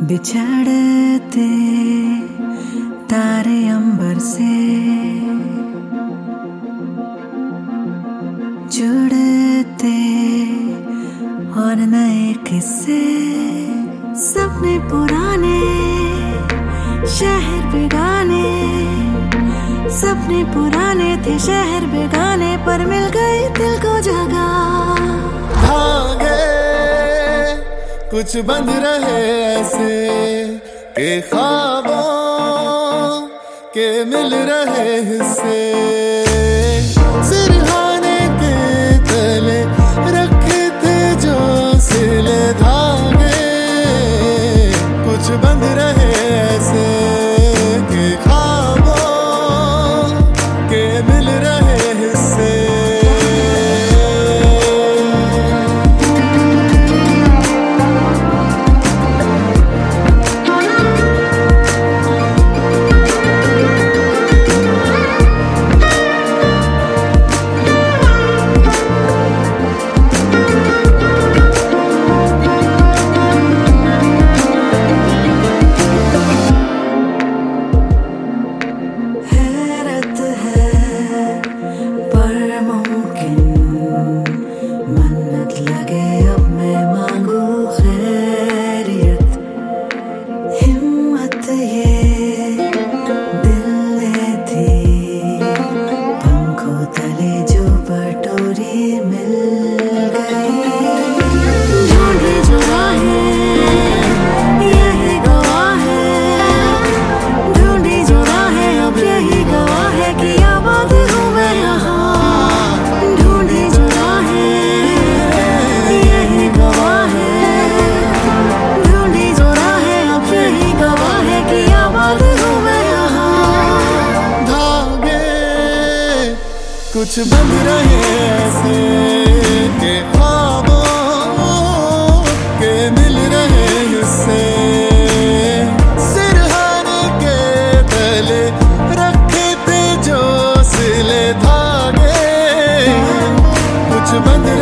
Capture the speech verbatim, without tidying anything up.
बिछड़ते तारे अंबर से जुड़ते और नए किस्से, सपने पुराने शहर बेगाने, सपने पुराने थे शहर बेगाने, पर मिल गई दिल को जगह। भागे कुछ बंद रहे ऐसे के ख्वाबों के मिल रहे हिस्से, सिरहाने के तले रखे थे जो सिले धागे, कुछ बंद रहे ऐसे के ख्वाबों के मिल रहे हिस्से। कुछ बंद रहे ऐसे के ख्वाबों के मिल रहे हिस्से, सिरहाने के तले रखे थे जो सिले धागे, कुछ बंद